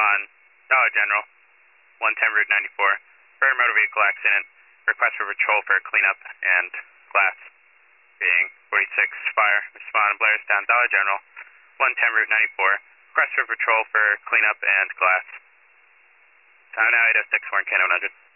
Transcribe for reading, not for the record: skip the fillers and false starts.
respond, Dollar General, 110 Route 94, for a motor vehicle accident, request for patrol for cleanup and glass. Being 46 Fire, respond Blairstown, Dollar General, 110 Route 94, request for patrol for cleanup and glass. Time now 806, 1 K 100.